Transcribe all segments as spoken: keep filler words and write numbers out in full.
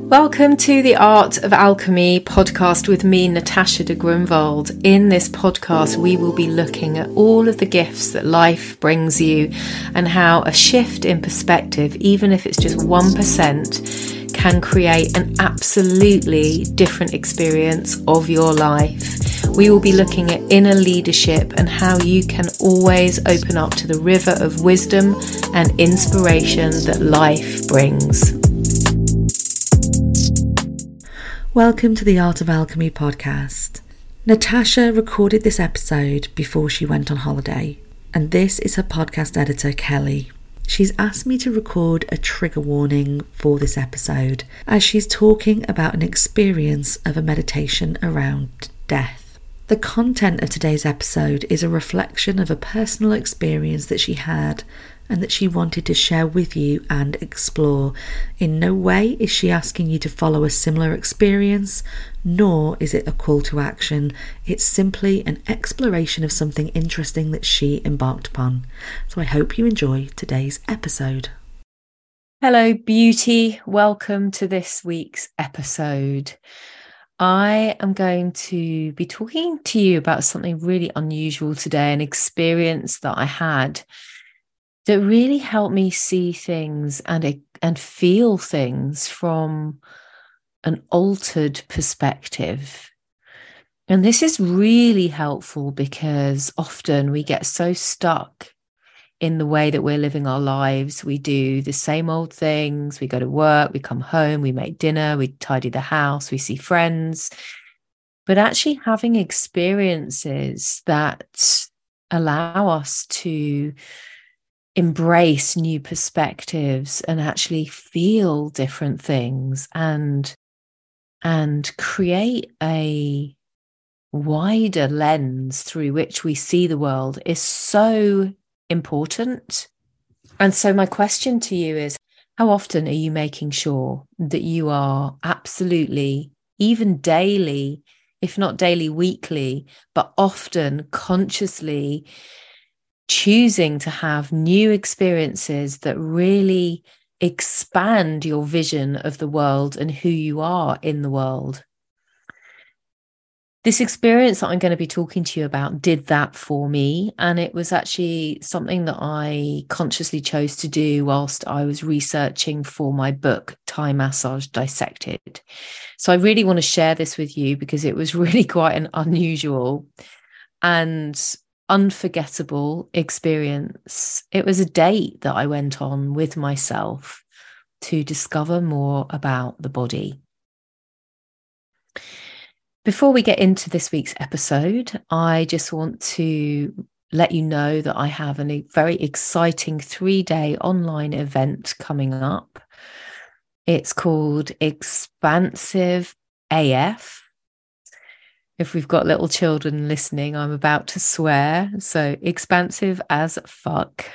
Welcome to the Art of Alchemy podcast with me, Natasha de Grunwald. In this podcast, we will be looking at all of the gifts that life brings you and how a shift in perspective, even if it's just one percent, can create an absolutely different experience of your life. We will be looking at inner leadership and how you can always open up to the river of wisdom and inspiration that life brings. Welcome to the Art of Alchemy podcast. Natasha recorded this episode before she went on holiday, and this is her podcast editor, Kelly. She's asked me to record a trigger warning for this episode as she's talking about an experience of a meditation around death. The content of today's episode is a reflection of a personal experience that she had and that she wanted to share with you and explore. In no way is she asking you to follow a similar experience, nor is it a call to action. It's simply an exploration of something interesting that she embarked upon. So I hope you enjoy today's episode. Hello, beauty. Welcome to this week's episode. I am going to be talking to you about something really unusual today, an experience that I had that really helped me see things and, and feel things from an altered perspective. And this is really helpful because often we get so stuck in the way that we're living our lives. We do the same old things. We go to work, we come home, we make dinner, we tidy the house, we see friends. But actually having experiences that allow us to embrace new perspectives and actually feel different things and and create a wider lens through which we see the world is so important. And so my question to you is, how often are you making sure that you are absolutely, even daily, if not daily, weekly, but often consciously choosing to have new experiences that really expand your vision of the world and who you are in the world? This experience that I'm going to be talking to you about did that for me, and it was actually something that I consciously chose to do whilst I was researching for my book, Thai Massage Dissected. So I really want to share this with you because it was really quite an unusual and unforgettable experience. It was a date that I went on with myself to discover more about the body. Before we get into this week's episode, I just want to let you know that I have a very exciting three-day online event coming up. It's called Expansive A F. If we've got little children listening, I'm about to swear. So expansive as fuck.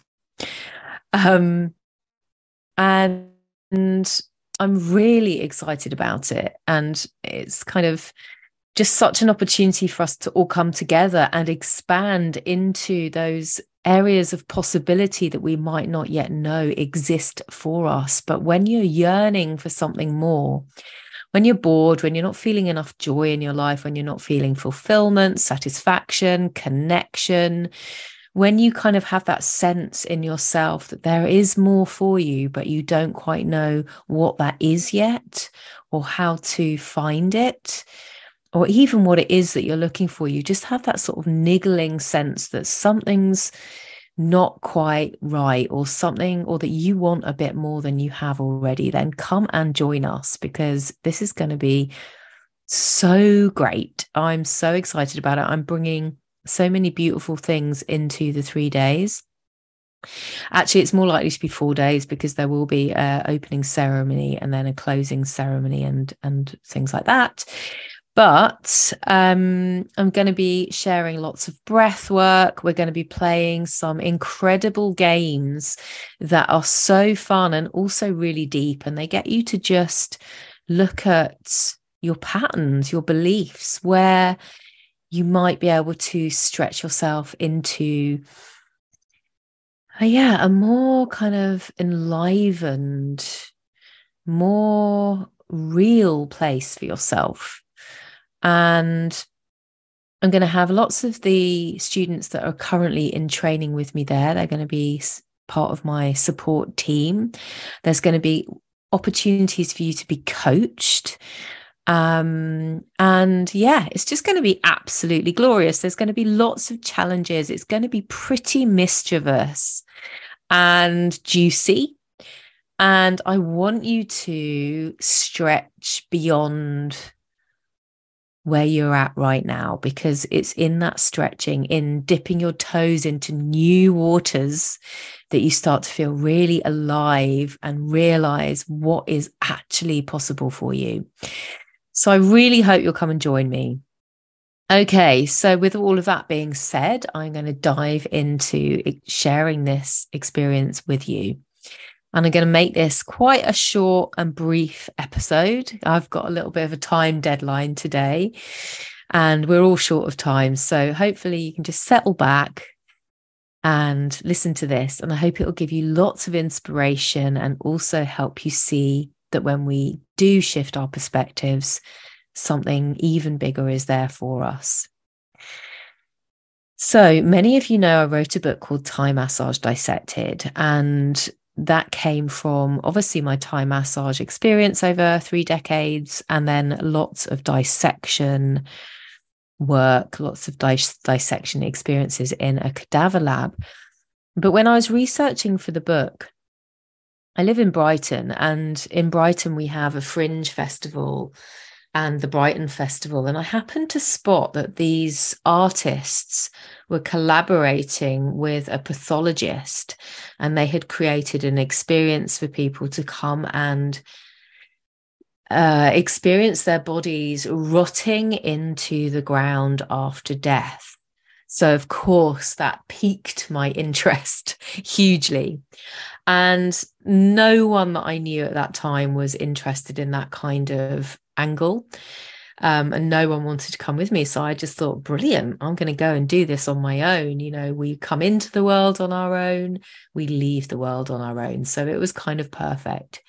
um, and, and I'm really excited about it. And it's kind of just such an opportunity for us to all come together and expand into those areas of possibility that we might not yet know exist for us. But when you're yearning for something more, when you're bored, when you're not feeling enough joy in your life, when you're not feeling fulfillment, satisfaction, connection, when you kind of have that sense in yourself that there is more for you, but you don't quite know what that is yet or how to find it, or even what it is that you're looking for, you just have that sort of niggling sense that something's not quite right, or something, or that you want a bit more than you have already, then come and join us because this is going to be so great. I'm so excited about it. I'm bringing so many beautiful things into the three days. Actually, it's more likely to be four days because there will be an opening ceremony and then a closing ceremony and, and things like that. But um, I'm going to be sharing lots of breath work. We're going to be playing some incredible games that are so fun and also really deep. And they get you to just look at your patterns, your beliefs, where you might be able to stretch yourself into, uh, yeah, a more kind of enlivened, more real place for yourself. And I'm going to have lots of the students that are currently in training with me there. They're going to be part of my support team. There's going to be opportunities for you to be coached. Um, and yeah, it's just going to be absolutely glorious. There's going to be lots of challenges. It's going to be pretty mischievous and juicy. And I want you to stretch beyond where you're at right now, because it's in that stretching, in dipping your toes into new waters, that you start to feel really alive and realize what is actually possible for you. So I really hope you'll come and join me. Okay, so with all of that being said, I'm going to dive into sharing this experience with you. And I'm going to make this quite a short and brief episode. I've got a little bit of a time deadline today, and we're all short of time. So hopefully you can just settle back and listen to this. And I hope it will give you lots of inspiration and also help you see that when we do shift our perspectives, something even bigger is there for us. So many of you know I wrote a book called Thai Massage Dissected, and that came from obviously my Thai massage experience over three decades, and then lots of dissection work, lots of dis- dissection experiences in a cadaver lab. But when I was researching for the book, I live in Brighton, and in Brighton we have a fringe festival and the Brighton Festival. And I happened to spot that these artists were collaborating with a pathologist, and they had created an experience for people to come and uh, experience their bodies rotting into the ground after death. So, of course, that piqued my interest hugely. And no one that I knew at that time was interested in that kind of angle. Um, and no one wanted to come with me. So I just thought, brilliant, I'm going to go and do this on my own. You know, we come into the world on our own, we leave the world on our own. So it was kind of perfect.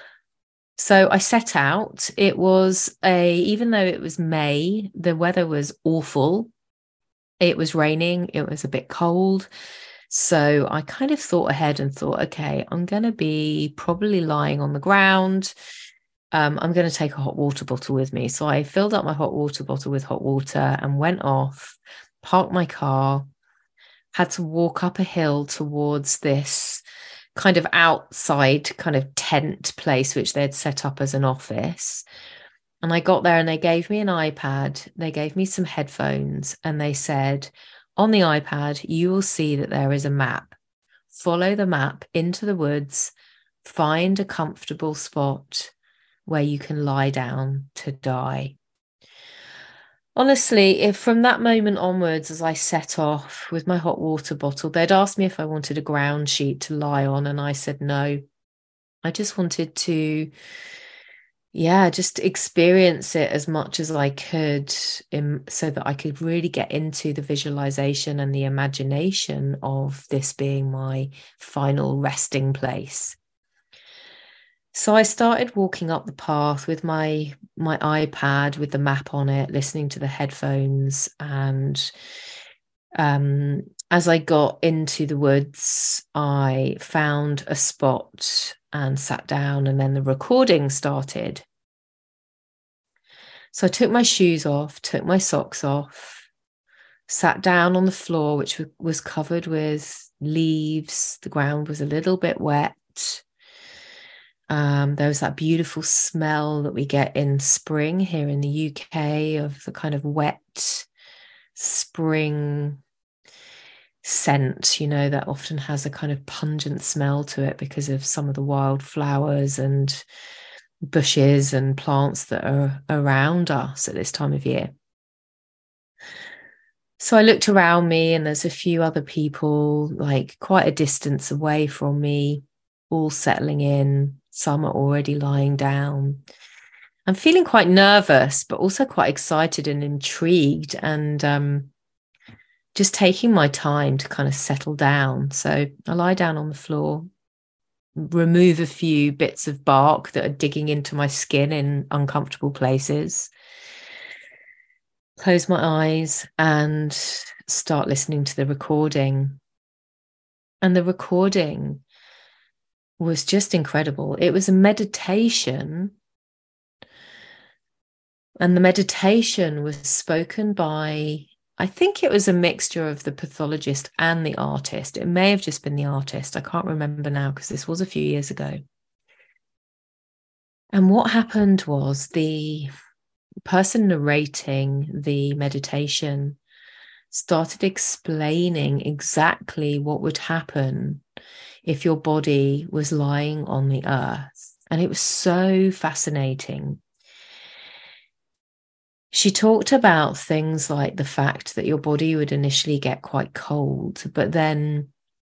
So I set out. It was a, even though it was May, the weather was awful. It was raining. It was a bit cold. So I kind of thought ahead and thought, okay, I'm going to be probably lying on the ground. Um, I'm going to take a hot water bottle with me. So I filled up my hot water bottle with hot water and went off, parked my car, had to walk up a hill towards this kind of outside kind of tent place, which they'd set up as an office. And I got there and they gave me an iPad. They gave me some headphones, and they said, on the iPad, you will see that there is a map. Follow the map into the woods, find a comfortable spot where you can lie down to die. Honestly, if from that moment onwards, as I set off with my hot water bottle, they'd asked me if I wanted a ground sheet to lie on, and I said no. I just wanted to, yeah, just experience it as much as I could, in, so that I could really get into the visualization and the imagination of this being my final resting place. So I started walking up the path with my my iPad with the map on it, listening to the headphones. And um, as I got into the woods, I found a spot and sat down, and then the recording started. So I took my shoes off, took my socks off, sat down on the floor, which was covered with leaves. The ground was a little bit wet. Um, there was that beautiful smell that we get in spring here in the U K, of the kind of wet spring scent, you know, that often has a kind of pungent smell to it because of some of the wild flowers and bushes and plants that are around us at this time of year. So I looked around me, and there's a few other people like quite a distance away from me, all settling in. Some are already lying down. I'm feeling quite nervous, but also quite excited and intrigued, and um, just taking my time to kind of settle down. So I lie down on the floor, remove a few bits of bark that are digging into my skin in uncomfortable places, close my eyes and start listening to the recording. And the recording was just incredible. It was a meditation, and the meditation was spoken by, I think it was a mixture of the pathologist and the artist. It may have just been the artist. I can't remember now because this was a few years ago. And what happened was the person narrating the meditation started explaining exactly what would happen if your body was lying on the earth. And it was so fascinating. She talked about things like the fact that your body would initially get quite cold, but then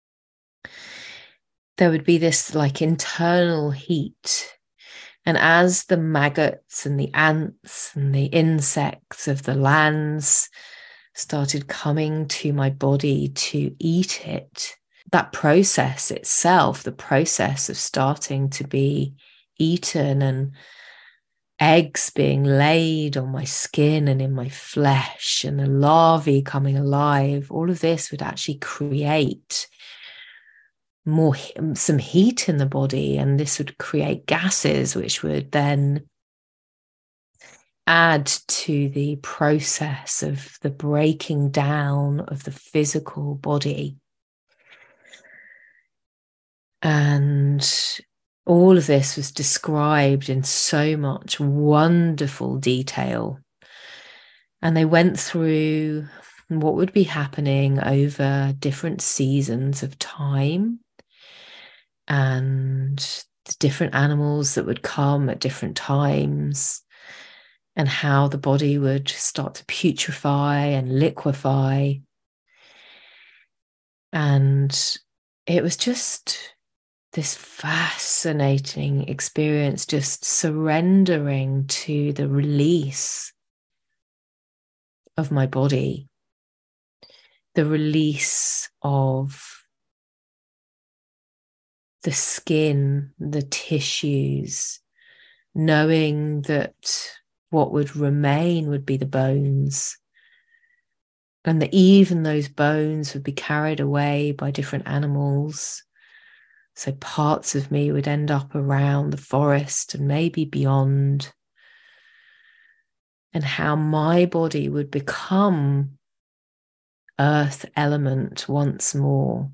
there would be this like internal heat. And as the maggots and the ants and the insects of the lands started coming to my body to eat it, that process itself, the process of starting to be eaten and eggs being laid on my skin and in my flesh and the larvae coming alive, all of this would actually create more, some heat in the body, and this would create gases which would then add to the process of the breaking down of the physical body. And all of this was described in so much wonderful detail. And they went through what would be happening over different seasons of time, and the different animals that would come at different times, and how the body would start to putrefy and liquefy. And it was just this fascinating experience, just surrendering to the release of my body, the release of the skin, the tissues, knowing that what would remain would be the bones, and that even those bones would be carried away by different animals. So parts of me would end up around the forest and maybe beyond, and how my body would become earth element once more.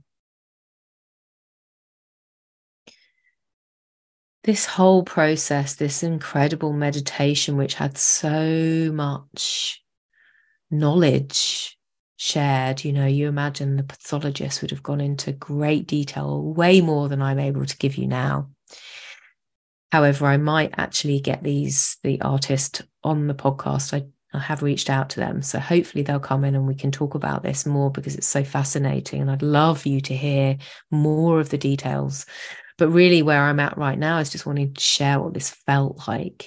This whole process, this incredible meditation, which had so much knowledge shared, you know, you imagine the pathologist would have gone into great detail, way more than I'm able to give you now. However, I might actually get these, the artist on the podcast. I, I have reached out to them. So hopefully they'll come in and we can talk about this more, because it's so fascinating. And I'd love you to hear more of the details. But really where I'm at right now is just wanting to share what this felt like.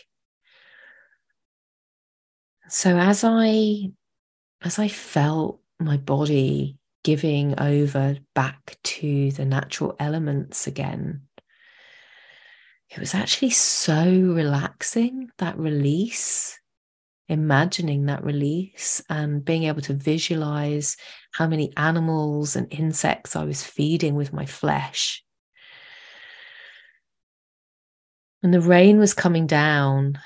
So as I, as I felt my body giving over back to the natural elements again, it was actually so relaxing, that release, imagining that release and being able to visualize how many animals and insects I was feeding with my flesh. And the rain was coming down,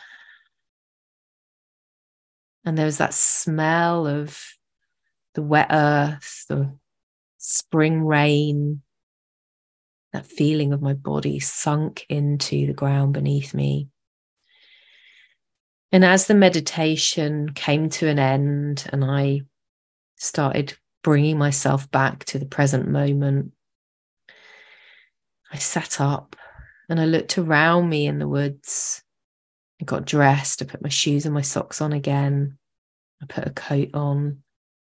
and there was that smell of the wet earth, the spring rain, that feeling of my body sunk into the ground beneath me. And as the meditation came to an end and I started bringing myself back to the present moment, I sat up and I looked around me in the woods. I got dressed, I put my shoes and my socks on again. I put a coat on.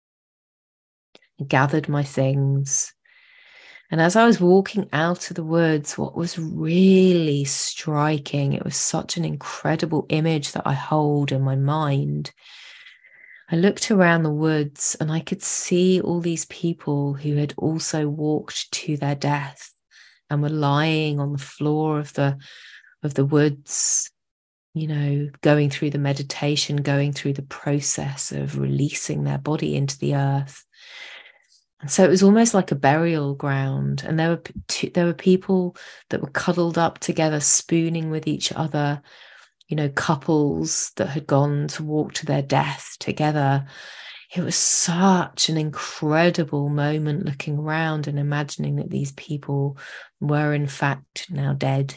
I gathered my things. And as I was walking out of the woods, what was really striking, it was such an incredible image that I hold in my mind. I looked around the woods and I could see all these people who had also walked to their death and were lying on the floor of the of the woods, you know, going through the meditation, going through the process of releasing their body into the earth. And so it was almost like a burial ground. And there were there were people that were cuddled up together, spooning with each other, you know, couples that had gone to walk to their death together. It was such an incredible moment, looking around and imagining that these people were in fact now dead.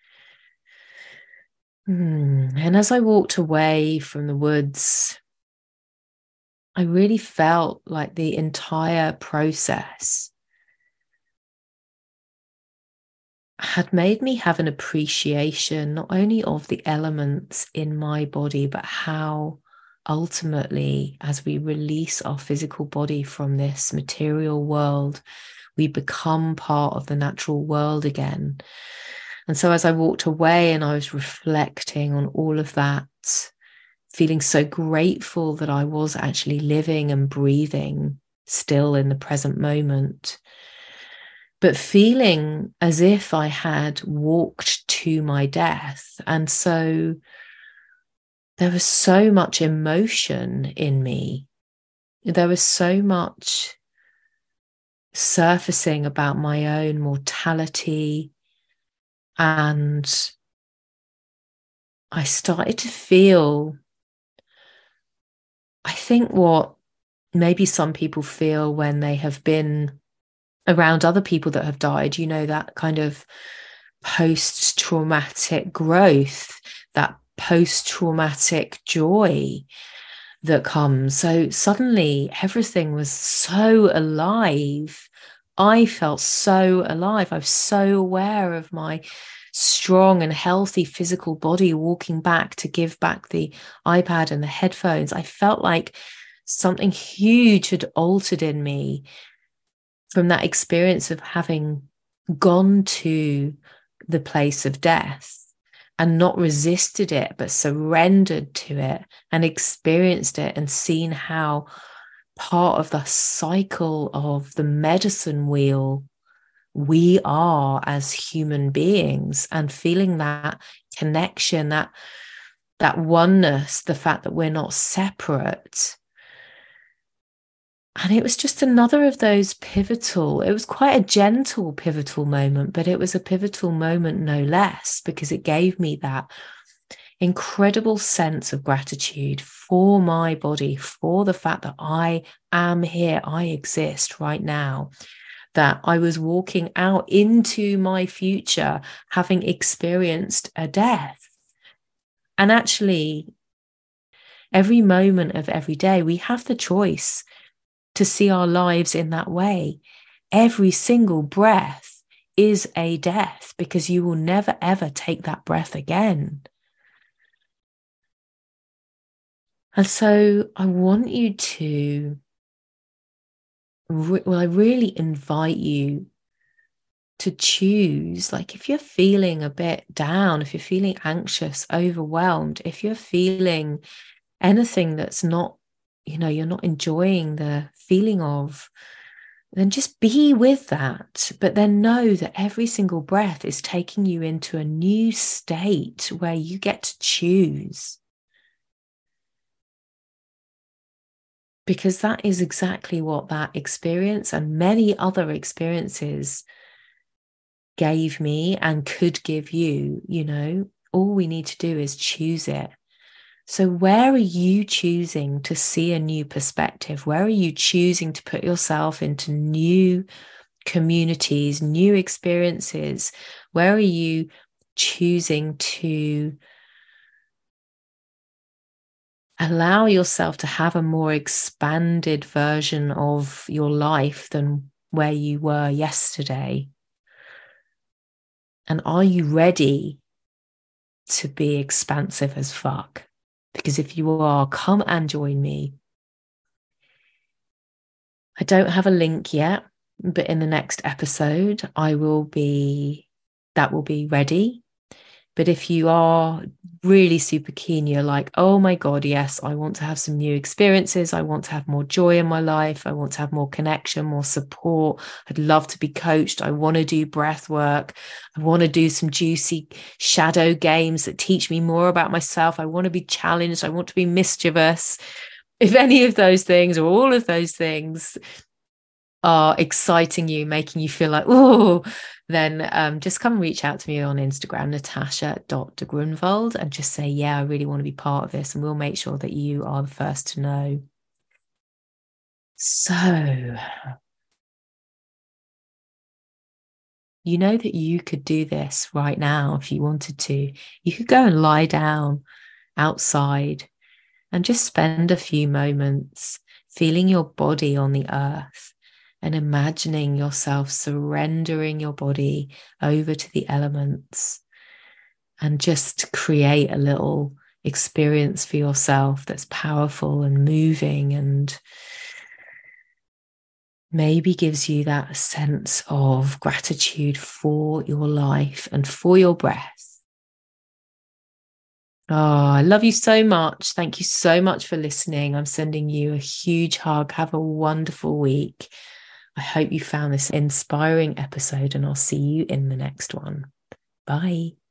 Hmm. And as I walked away from the woods, I really felt like the entire process had made me have an appreciation not only of the elements in my body, but how ultimately, as we release our physical body from this material world, we become part of the natural world again. And so as I walked away and I was reflecting on all of that, feeling so grateful that I was actually living and breathing still in the present moment, but feeling as if I had walked to my death. And so there was so much emotion in me. There was so much surfacing about my own mortality. And I started to feel, I think, what maybe some people feel when they have been around other people that have died, you know, that kind of post-traumatic growth, that post-traumatic joy that comes. So suddenly everything was so alive. I felt so alive. I was so aware of my strong and healthy physical body walking back to give back the iPad and the headphones. I felt like something huge had altered in me from that experience of having gone to the place of death and not resisted it, but surrendered to it and experienced it and seen how part of the cycle of the medicine wheel we are as human beings, and feeling that connection, that that oneness, the fact that we're not separate. And it was just another of those pivotal, it was quite a gentle pivotal moment, but it was a pivotal moment no less, because it gave me that incredible sense of gratitude for my body, for the fact that I am here, I exist right now, that I was walking out into my future having experienced a death. And actually, every moment of every day, we have the choice to see our lives in that way. Every single breath is a death, because you will never, ever take that breath again. And so I want you to, well, I really invite you to choose, like, if you're feeling a bit down, if you're feeling anxious, overwhelmed, if you're feeling anything that's not, you know, you're not enjoying the feeling of, then just be with that. But then know that every single breath is taking you into a new state where you get to choose. Because that is exactly what that experience and many other experiences gave me and could give you. You know, all we need to do is choose it. So where are you choosing to see a new perspective? Where are you choosing to put yourself into new communities, new experiences? Where are you choosing to allow yourself to have a more expanded version of your life than where you were yesterday? And are you ready to be expansive as fuck? Because if you are, come and join me. I don't have a link yet, but in the next episode, I will be, that will be ready. But if you are really super keen, you're like, oh my God, yes, I want to have some new experiences. I want to have more joy in my life. I want to have more connection, more support. I'd love to be coached. I want to do breath work. I want to do some juicy shadow games that teach me more about myself. I want to be challenged. I want to be mischievous. If any of those things or all of those things are exciting you, making you feel like, oh, then um, just come and reach out to me on Instagram, natasha dot de Grunwald, and just say, yeah, I really want to be part of this. And we'll make sure that you are the first to know. So, you know that you could do this right now if you wanted to. You could go and lie down outside and just spend a few moments feeling your body on the earth and imagining yourself surrendering your body over to the elements, and just create a little experience for yourself that's powerful and moving, and maybe gives you that sense of gratitude for your life and for your breath. Oh, I love you so much. Thank you so much for listening. I'm sending you a huge hug. Have a wonderful week. I hope you found this inspiring episode, and I'll see you in the next one. Bye.